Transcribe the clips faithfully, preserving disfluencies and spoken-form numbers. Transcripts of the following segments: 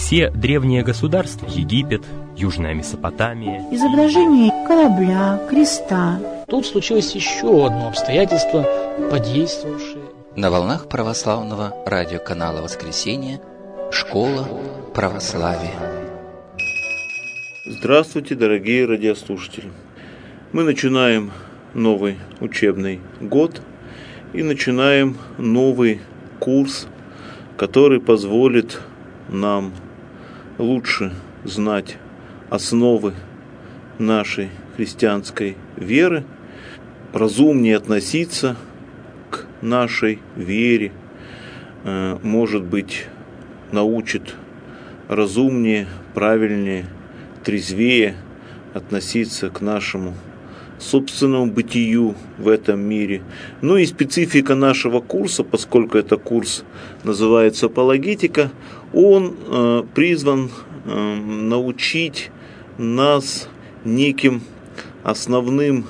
Все древние государства, Египет, Южная Месопотамия, изображение корабля, креста. Тут случилось еще одно обстоятельство, подействовавшее. На волнах православного радиоканала «Воскресенье» Школа православия. Здравствуйте, дорогие радиослушатели! Мы начинаем новый учебный год и начинаем новый курс, который позволит нам лучше знать основы нашей христианской веры, разумнее относиться к нашей вере, может быть, научит разумнее, правильнее, трезвее относиться к нашему собственному бытию в этом мире. Ну и специфика нашего курса, поскольку это курс называется «Апологетика», он э, призван э, научить нас неким основным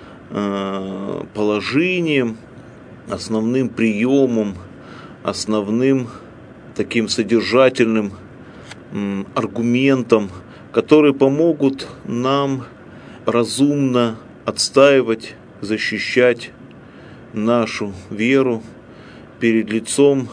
э, положением, основным приемом, основным таким содержательным э, аргументом, которые помогут нам разумно отстаивать, защищать нашу веру перед лицом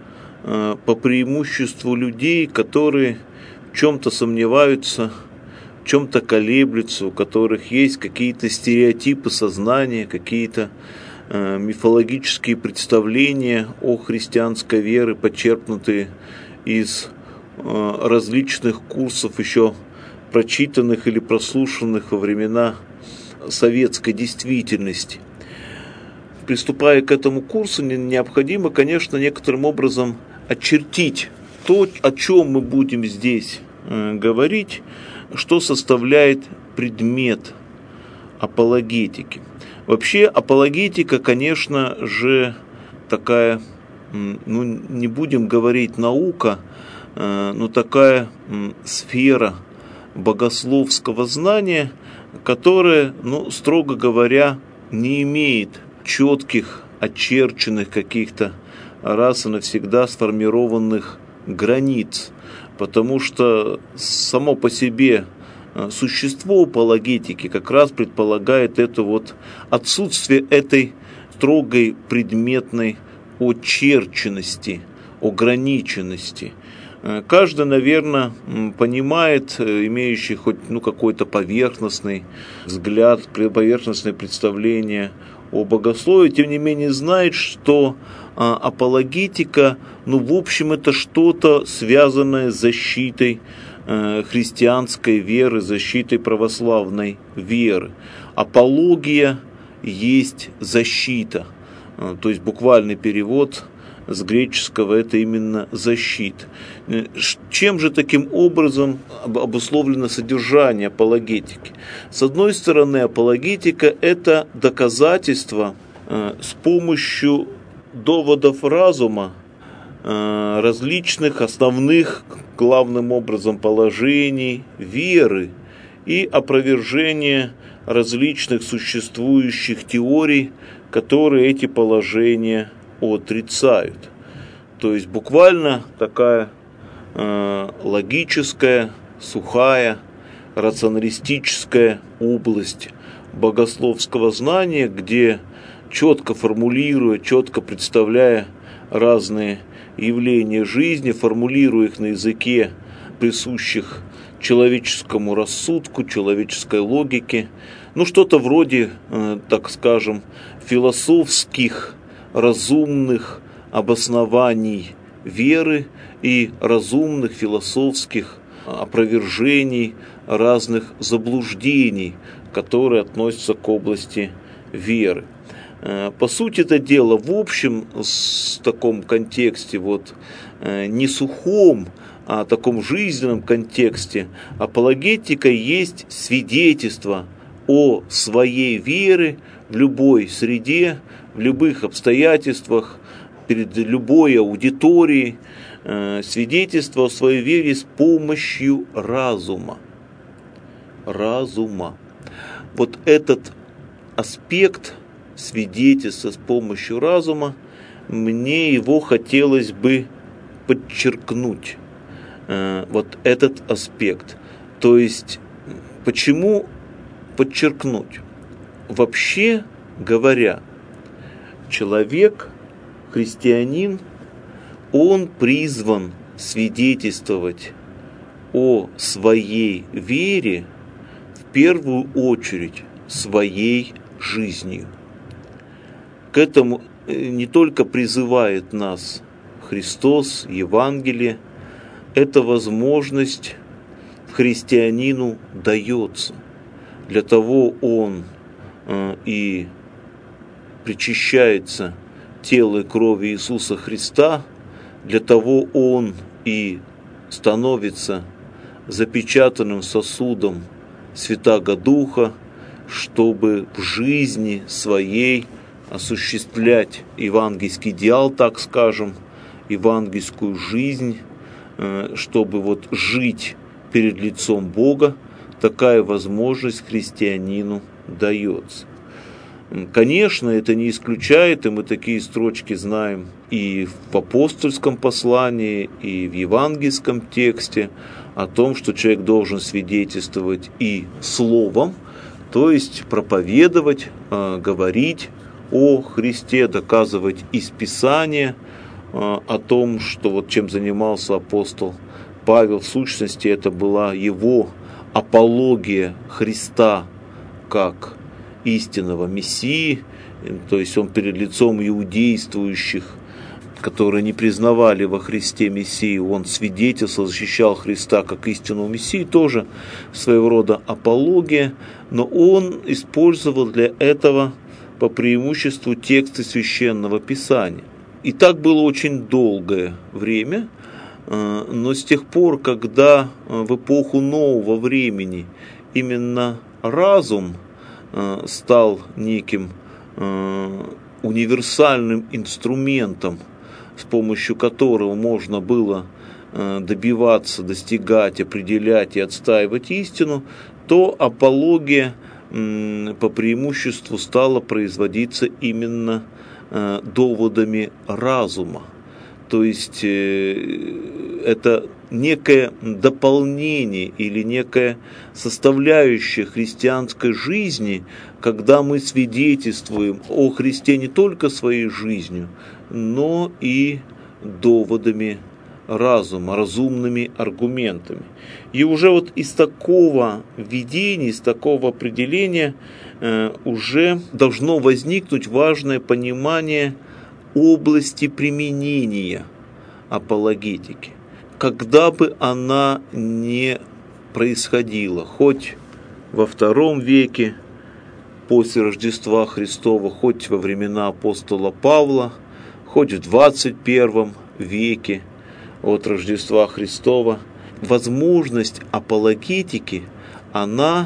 э, по преимуществу людей, которые в чем-то сомневаются, в чем-то колеблются, у которых есть какие-то стереотипы сознания, какие-то э, мифологические представления о христианской вере, почерпнутые из э, различных курсов, еще прочитанных или прослушанных во времена советской действительности. Приступая к этому курсу, необходимо, конечно, некоторым образом очертить то, о чем мы будем здесь э, говорить, что составляет предмет апологетики. Вообще апологетика, конечно же, такая, ну, не будем говорить наука, э, но такая э, сфера богословского знания, которое, ну, строго говоря, не имеет четких, очерченных каких-то раз и навсегда сформированных границ, потому что само по себе существо апологетики как раз предполагает это вот отсутствие этой строгой предметной очерченности, ограниченности. Каждый, наверное, понимает, имеющий хоть ну, какой-то поверхностный взгляд, поверхностное представление о богословии, тем не менее знает, что а, апологетика, ну, в общем, это что-то связанное с защитой э, христианской веры, защитой православной веры. Апология есть защита, то есть буквальный перевод с греческого это именно защита. Чем же таким образом обусловлено содержание апологетики? С одной стороны, апологетика – это доказательство э, с помощью доводов разума э, различных основных, главным образом, положений веры и опровержение различных существующих теорий, которые эти положения отрицают. То есть буквально такая э, логическая, сухая, рационалистическая область богословского знания, где четко формулируя, четко представляя разные явления жизни, формулируя их на языке, присущих человеческому рассудку, человеческой логике, ну что-то вроде, э, так скажем, философских разумных обоснований веры и разумных философских опровержений разных заблуждений, которые относятся к области веры. По сути это дело, в общем, в таком контексте, вот, не сухом, а таком жизненном контексте, апологетика есть свидетельство о своей вере в любой среде, в любых обстоятельствах, перед любой аудиторией, э, свидетельство о своей вере с помощью разума. Разума. Вот этот аспект свидетельства с помощью разума, мне его хотелось бы подчеркнуть. э, вот этот аспект. То есть, почему подчеркнуть? Вообще говоря, человек, христианин, он призван свидетельствовать о своей вере в первую очередь своей жизнью. К этому не только призывает нас Христос, Евангелие, эта возможность христианину дается. Для того он э, и причащается тела и крови Иисуса Христа, для того он и становится запечатанным сосудом Святаго Духа, чтобы в жизни своей осуществлять евангельский идеал, так скажем, евангельскую жизнь, чтобы вот жить перед лицом Бога. Такая возможность христианину дается. Конечно, это не исключает, и мы такие строчки знаем и в апостольском послании, и в евангельском тексте, о том, что человек должен свидетельствовать и словом, то есть проповедовать, говорить о Христе, доказывать из Писания о том, что вот чем занимался апостол Павел, в сущности, это была его апология Христа как истинного Мессии, то есть он перед лицом иудействующих, которые не признавали во Христе Мессию, он свидетельствовал, защищал Христа как истинного Мессию, тоже своего рода апология, но он использовал для этого по преимуществу тексты Священного Писания. И так было очень долгое время, но с тех пор, когда в эпоху нового времени именно разум стал неким универсальным инструментом, с помощью которого можно было добиваться, достигать, определять и отстаивать истину, то апология по преимуществу стала производиться именно доводами разума. То есть это некое дополнение или некая составляющая христианской жизни, когда мы свидетельствуем о Христе не только своей жизнью, но и доводами разума, разумными аргументами. И уже вот из такого видения, из такого определения э, уже должно возникнуть важное понимание области применения апологетики. Когда бы она ни происходила, хоть во втором веке после Рождества Христова, хоть во времена апостола Павла, хоть в двадцать первом веке от Рождества Христова, возможность апологетики, она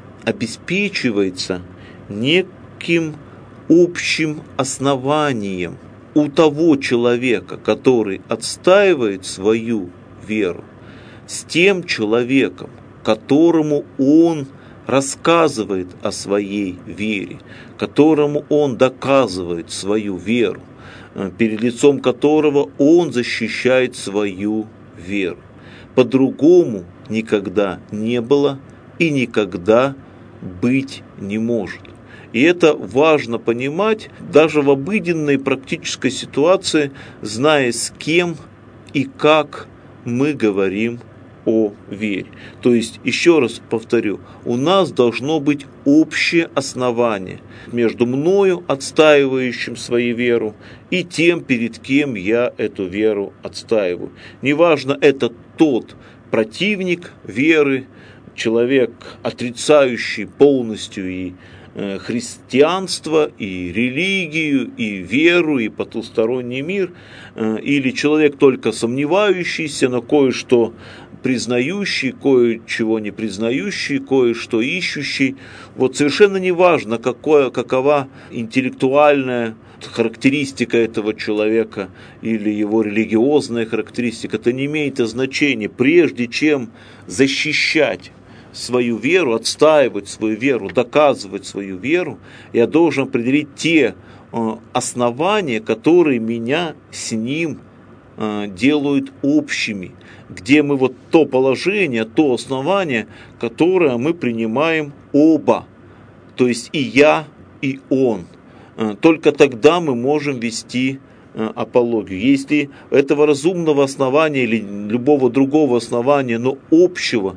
обеспечивается неким общим основанием у того человека, который отстаивает свою веру, с тем человеком, которому он рассказывает о своей вере, которому он доказывает свою веру, перед лицом которого он защищает свою веру. По-другому никогда не было и никогда быть не может. И это важно понимать даже в обыденной практической ситуации, зная, с кем и как мы говорим о вере. То есть, еще раз повторю, у нас должно быть общее основание между мною, отстаивающим свою веру, и тем, перед кем я эту веру отстаиваю. Неважно, это тот противник веры, человек, отрицающий полностью и христианство, и религию, и веру, и потусторонний мир, или человек только сомневающийся, но кое-что признающий, кое-чего не признающий, кое-что ищущий. Вот совершенно не важно, какое, какова интеллектуальная характеристика этого человека или его религиозная характеристика, это не имеет значения. Прежде чем защищать свою веру, отстаивать свою веру, доказывать свою веру, я должен определить те основания, которые меня с ним делают общими, где мы вот то положение, то основание, которое мы принимаем оба, то есть и я, и он. Только тогда мы можем вести апологию. Если этого разумного основания или любого другого основания, но общего,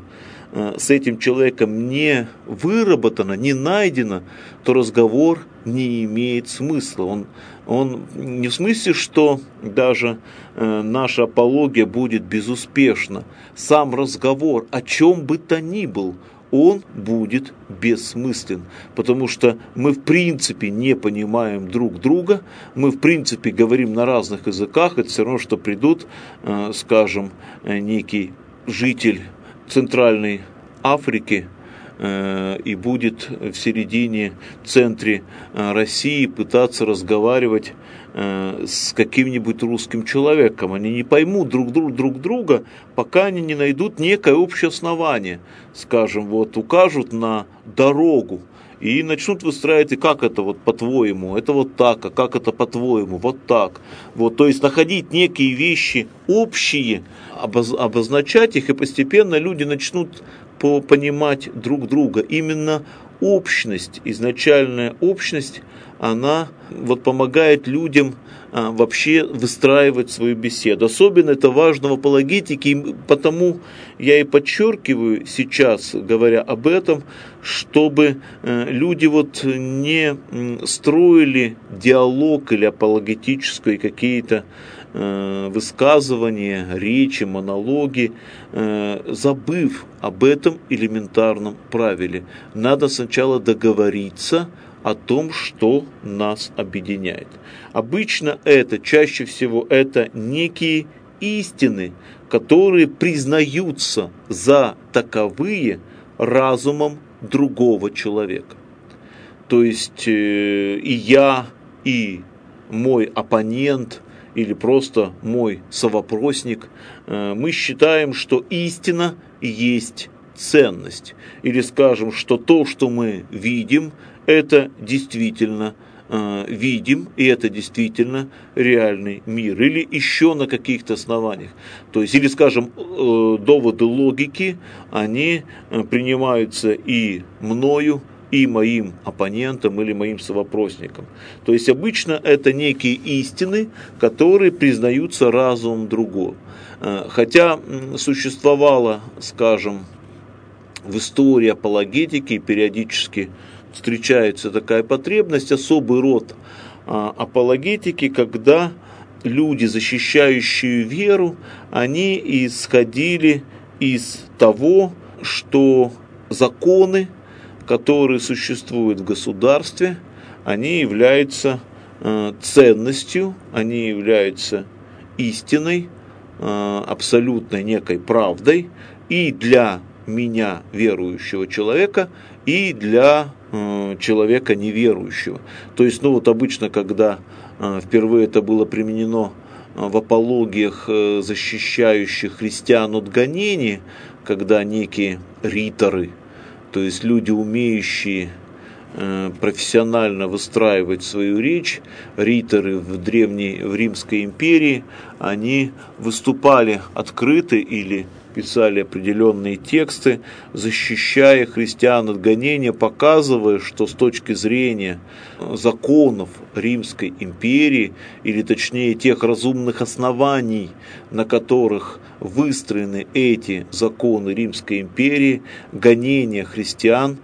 с этим человеком не выработано, не найдено, то разговор не имеет смысла. Он, он не в смысле, что даже э, наша апология будет безуспешна. Сам разговор, о чем бы то ни был, он будет бессмыслен, потому что мы в принципе не понимаем друг друга, мы в принципе говорим на разных языках. Это все равно, что придут, э, скажем, некий житель Центральной Африки э, и будет в середине, центре э, России пытаться разговаривать э, с каким-нибудь русским человеком. Они не поймут друг, друг, друг друга, пока они не найдут некое общее основание. Скажем, вот укажут на дорогу и начнут выстраивать, и как это вот по-твоему, это вот так, а как это по-твоему, вот так. Вот, то есть находить некие вещи общие, обоз, обозначать их, и постепенно люди начнут по, понимать друг друга. Именно общность, изначальная общность, она вот помогает людям а, вообще выстраивать свою беседу. Особенно это важно в апологетике, и потому я и подчеркиваю сейчас, говоря об этом, чтобы э, люди вот не строили диалог или апологетические какие-то э, высказывания, речи, монологи, э, забыв об этом элементарном правиле. Надо сначала договориться о том, что нас объединяет. Обычно это, чаще всего, это некие истины, которые признаются за таковые разумом другого человека. То есть э, и я, и мой оппонент, или просто мой совопросник, э, мы считаем, что истина есть ценность. Или скажем, что то, что мы видим, это действительно э, видим, и это действительно реальный мир. Или еще на каких-то основаниях. То есть, или, скажем, э, доводы логики, они э, принимаются и мною, и моим оппонентом, или моим совопросником. То есть, обычно это некие истины, которые признаются разумом другого. Э, хотя существовало, скажем, в истории апологетики периодически встречается такая потребность, особый род а, апологетики, когда люди, защищающие веру, они исходили из того, что законы, которые существуют в государстве, они являются а, ценностью, они являются истиной, а, абсолютной некой правдой и для меня, верующего человека, и для э, человека неверующего. То есть, ну вот обычно, когда э, впервые это было применено э, в апологиях, э, защищающих христиан от гонений, когда некие риторы, то есть люди, умеющие э, профессионально выстраивать свою речь, риторы в древней, в Римской империи, они выступали открыто или писали определенные тексты, защищая христиан от гонения, показывая, что с точки зрения законов Римской империи, или точнее тех разумных оснований, на которых выстроены эти законы Римской империи, гонение христиан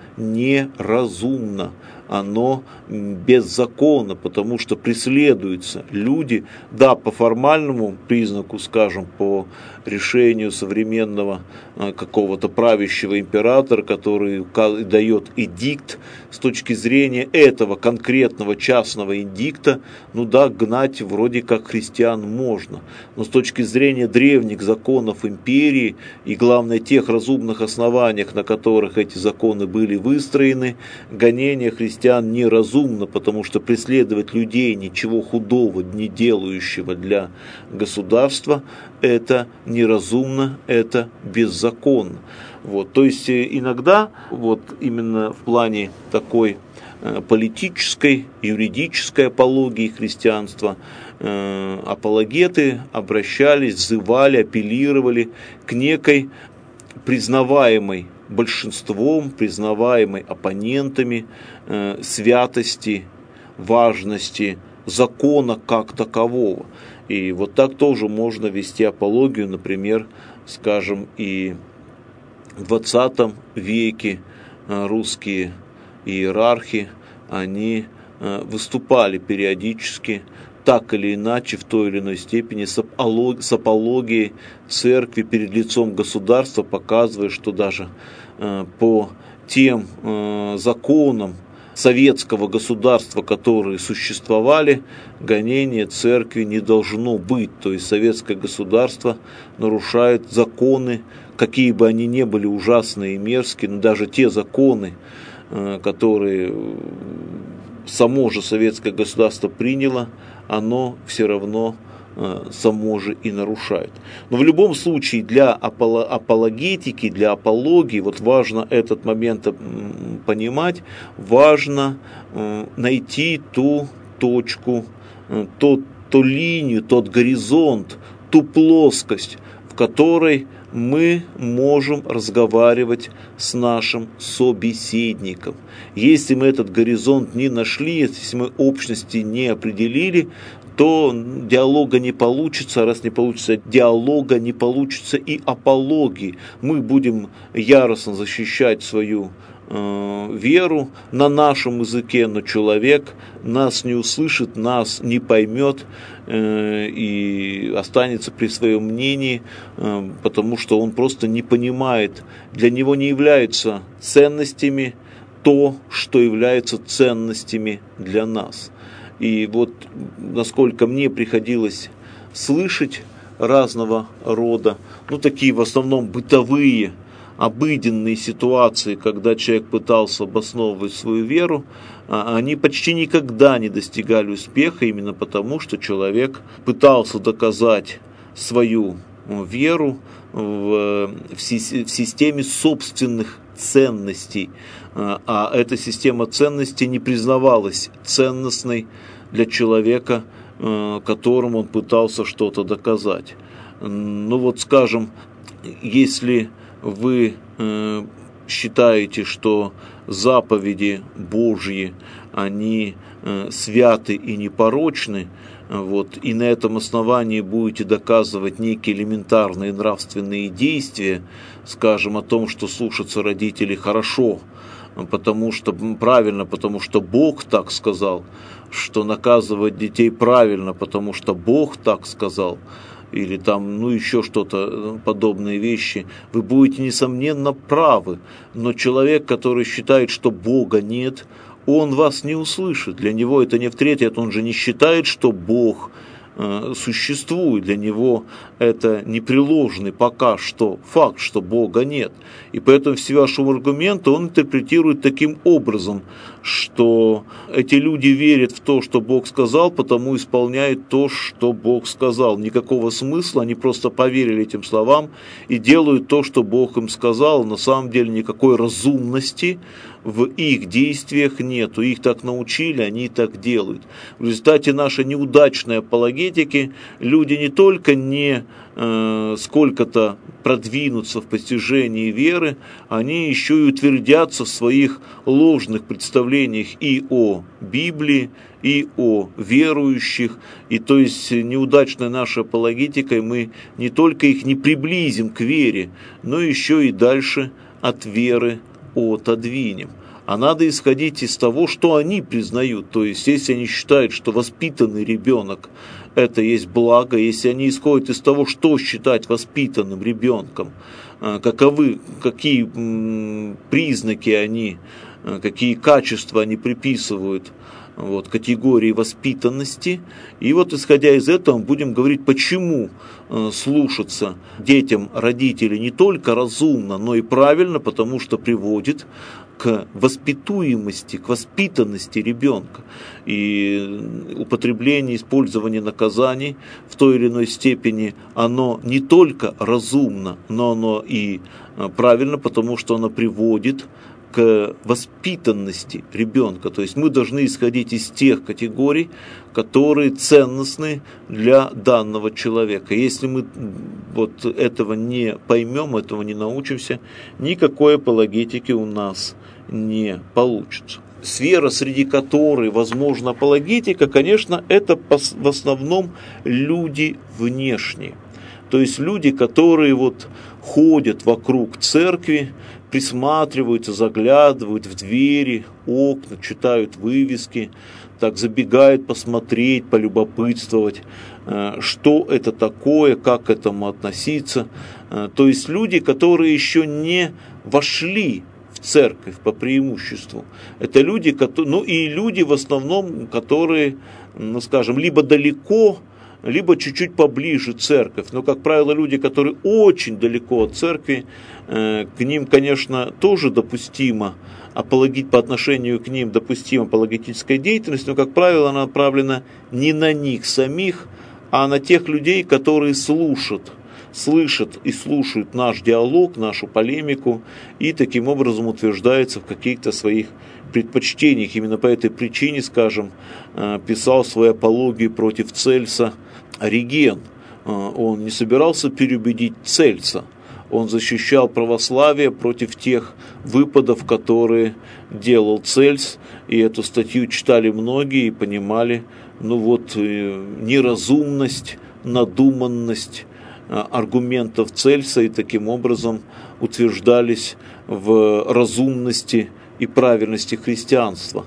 неразумно. Оно беззаконно, потому что преследуются люди, да, по формальному признаку, скажем, по решению современного какого-то правящего императора, который дает эдикт, с точки зрения этого конкретного частного эдикта, ну да, гнать вроде как христиан можно, но с точки зрения древних законов империи и, главное, тех разумных основаниях, на которых эти законы были выстроены, гонение христиан христиан неразумно, потому что преследовать людей, ничего худого не делающего для государства, это неразумно, это беззаконно. Вот, то есть иногда вот именно в плане такой политической, юридической апологии христианства апологеты обращались, взывали, апеллировали к некой признаваемой большинством, признаваемой оппонентами э, святости, важности закона как такового. И вот так тоже можно вести апологию, например, скажем, и в двадцатом веке э, русские иерархи, они э, выступали периодически так или иначе, в той или иной степени, с апологией церкви перед лицом государства, показывая, что даже э, по тем э, законам советского государства, которые существовали, гонения церкви не должно быть. То есть советское государство нарушает законы, какие бы они ни были ужасные и мерзкие, но даже те законы, э, которые само же советское государство приняло, оно все равно э, само же и нарушает. Но в любом случае для апологетики, для апологии, вот важно этот момент понимать, важно э, найти ту точку, э, тот, ту линию, тот горизонт, ту плоскость, в которой мы можем разговаривать с нашим собеседником. Если мы этот горизонт не нашли, если мы общности не определили, то диалога не получится, а раз не получится диалога, не получится и апологии. Мы будем яростно защищать свою э, веру на нашем языке, но человек нас не услышит, нас не поймет э, и останется при своем мнении, э, потому что он просто не понимает, для него не являются ценностями то, что является ценностями для нас. И вот насколько мне приходилось слышать разного рода, ну такие в основном бытовые, обыденные ситуации, когда человек пытался обосновывать свою веру, они почти никогда не достигали успеха, именно потому, что человек пытался доказать свою веру в, в системе собственных ценностей, а эта система ценностей не признавалась ценностной для человека, которому он пытался что-то доказать. Ну вот, скажем, если вы считаете, что заповеди Божьи, они святы и непорочны, вот, и на этом основании будете доказывать некие элементарные нравственные действия, скажем, о том, что слушаться родителей хорошо, потому что правильно, потому что Бог так сказал, что наказывать детей правильно, потому что Бог так сказал, или там, ну, еще что-то, подобные вещи, вы будете, несомненно, правы. Но человек, который считает, что Бога нет, он вас не услышит. Для него это не авторитет, он же не считает, что Бог э, существует. Для него это непреложный пока что факт, что Бога нет. И поэтому все ваши аргументы он интерпретирует таким образом, что эти люди верят в то, что Бог сказал, потому исполняют то, что Бог сказал. Никакого смысла, они просто поверили этим словам и делают то, что Бог им сказал. На самом деле никакой разумности в их действиях нету. Их так научили, они так делают. В результате нашей неудачной апологетики люди не только не э, сколько-то продвинутся в постижении веры, они еще и утвердятся в своих ложных представлениях и о Библии, и о верующих. И то есть неудачной нашей апологетикой мы не только их не приблизим к вере, но еще и дальше от веры отодвинем. А надо исходить из того, что они признают. То есть, если они считают, что воспитанный ребенок – это есть благо, если они исходят из того, что считать воспитанным ребенком, каковы, какие признаки они, какие качества они приписывают вот, категории воспитанности. И вот, исходя из этого, мы будем говорить, почему слушаться детям родителей не только разумно, но и правильно, потому что приводит к воспитуемости, к воспитанности ребенка. И употребление, использование наказаний в той или иной степени, оно не только разумно, но оно и правильно, потому что оно приводит к воспитанности ребенка. То есть мы должны исходить из тех категорий, которые ценностны для данного человека. Если мы вот этого не поймем, этого не научимся, никакой апологетики у нас не получится. Сфера, среди которой возможна апологетика, конечно, это в основном люди внешние. То есть люди, которые вот ходят вокруг церкви, присматриваются, заглядывают в двери, окна, читают вывески, так забегают посмотреть, полюбопытствовать, что это такое, как к этому относиться. То есть люди, которые еще не вошли в церковь по преимуществу. Это люди, ну и люди в основном, которые, ну скажем, либо далеко, либо чуть-чуть поближе церковь. Но, как правило, люди, которые очень далеко от церкви, к ним, конечно, тоже допустимо апологет, по отношению к ним допустима апологетическая деятельность, но, как правило, она направлена не на них самих, а на тех людей, которые слушают, слышат и слушают наш диалог, нашу полемику, и таким образом утверждаются в каких-то своих предпочтениях. Именно по этой причине, скажем, писал свою апологию против Цельса Ориген. Он не собирался переубедить Цельса, он защищал православие против тех выпадов, которые делал Цельс, и эту статью читали многие и понимали, ну вот, неразумность, надуманность аргументов Цельса, и таким образом утверждались в разумности и правильности христианства.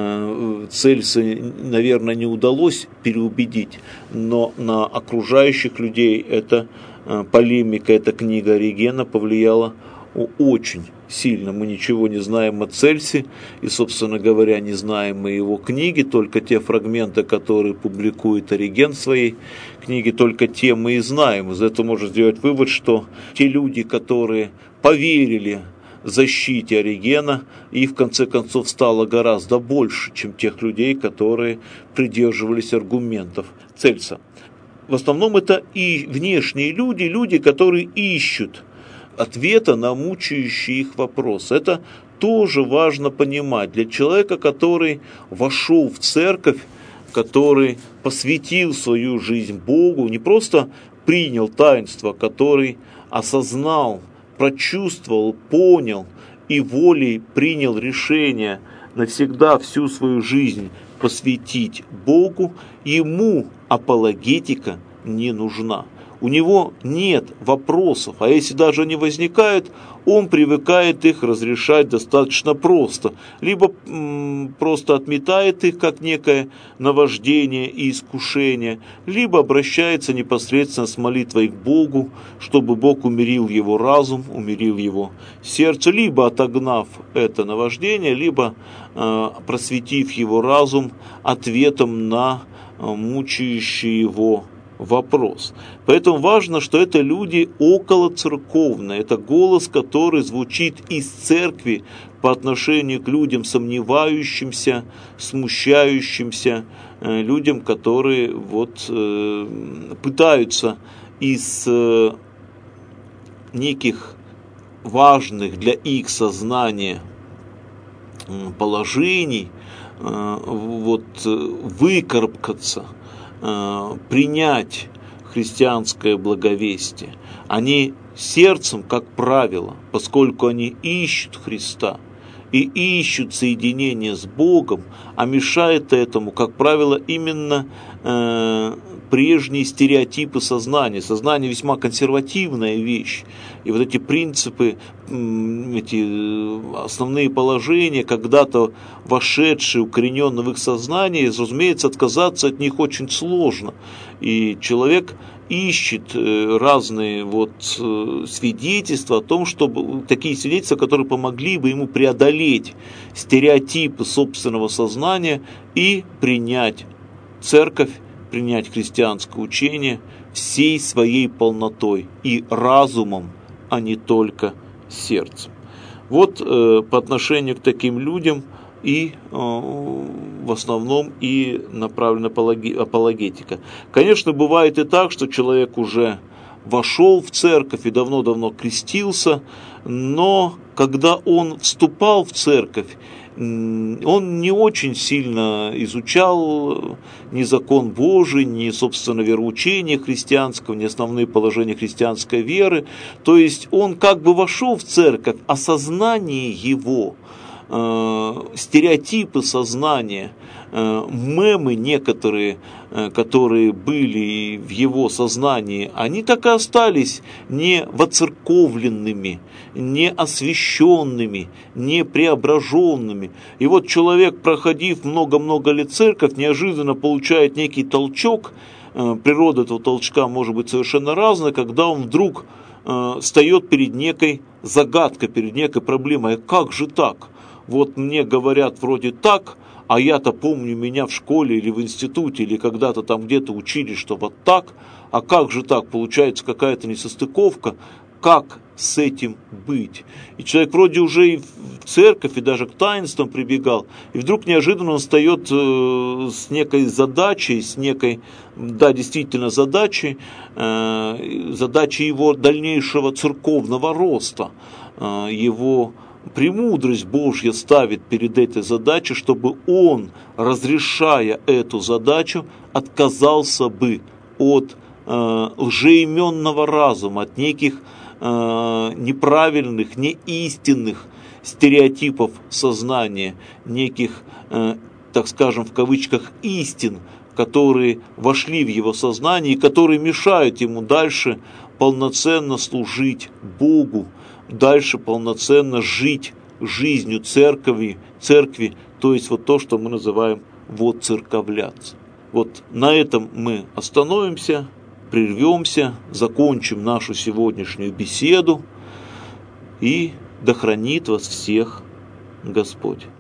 Цельса, наверное, не удалось переубедить, но на окружающих людей эта полемика, эта книга Оригена повлияла очень сильно. Мы ничего не знаем о Цельсе, и, собственно говоря, не знаем и его книги, только те фрагменты, которые публикует Ориген в своей книге, только те мы и знаем. Из этого можно сделать вывод, что те люди, которые поверили защите Оригена, их в конце концов стало гораздо больше, чем тех людей, которые придерживались аргументов Цельса. В основном это и внешние люди, люди, которые ищут ответа на мучающий их вопрос. Это тоже важно понимать. Для человека, который вошел в церковь, который посвятил свою жизнь Богу, не просто принял таинство, который осознал, прочувствовал, понял и волей принял решение навсегда всю свою жизнь посвятить Богу, ему апологетика не нужна. У него нет вопросов, а если даже они возникают, он привыкает их разрешать достаточно просто. Либо м, просто отметает их как некое наваждение и искушение, либо обращается непосредственно с молитвой к Богу, чтобы Бог умирил его разум, умирил его сердце, либо отогнав это наваждение, либо э, просветив его разум ответом на э, мучающий его вопрос. Поэтому важно, что это люди околоцерковные, это голос, который звучит из церкви по отношению к людям сомневающимся, смущающимся, людям, которые вот пытаются из неких важных для их сознания положений вот выкарабкаться, принять христианское благовестие. Они сердцем, как правило, поскольку они ищут Христа и ищут соединение с Богом, а мешает этому, как правило, именно э, прежние стереотипы сознания. Сознание весьма консервативная вещь, и вот эти принципы, эти основные положения, когда-то вошедшие, укорененные в их сознании, разумеется, отказаться от них очень сложно. И человек ищет разные вот свидетельства о том, чтобы такие свидетельства, которые помогли бы ему преодолеть стереотипы собственного сознания и принять церковь, принять христианское учение всей своей полнотой и разумом, а не только сердцем. Вот э, по отношению к таким людям и э, в основном и направлена апологетика. Конечно, бывает и так, что человек уже вошел в церковь и давно-давно крестился, но когда он вступал в церковь, он не очень сильно изучал ни закон Божий, ни, собственно, вероучение христианского, ни основные положения христианской веры. То есть он как бы вошел в церковь, а сознание его, э, стереотипы сознания, э, мемы некоторые, э, которые были в его сознании, они так и остались не воцерковленными, не освященными, не преображенными. И вот человек, проходив много-много лет церковь, неожиданно получает некий толчок. Природа этого толчка может быть совершенно разная, когда он вдруг встает перед некой загадкой, перед некой проблемой. Как же так? Вот мне говорят вроде так, а я-то помню, меня в школе или в институте, или когда-то там где-то учили, что вот так, а как же так? Получается какая-то несостыковка. Как с этим быть? И человек вроде уже и в церковь, и даже к таинствам прибегал, и вдруг неожиданно он встает э, с некой задачей, с некой, да, действительно задачей, э, задачей его дальнейшего церковного роста, э, его премудрость Божья ставит перед этой задачей, чтобы он, разрешая эту задачу, отказался бы от э, лжеименного разума, от неких неправильных, неистинных стереотипов сознания, неких, так скажем, в кавычках, истин, которые вошли в его сознание и которые мешают ему дальше полноценно служить Богу, дальше полноценно жить жизнью церкви, церкви, то есть вот то, что мы называем воцерковляться. Вот на этом мы остановимся. Прервемся, закончим нашу сегодняшнюю беседу, и да хранит вас всех Господь.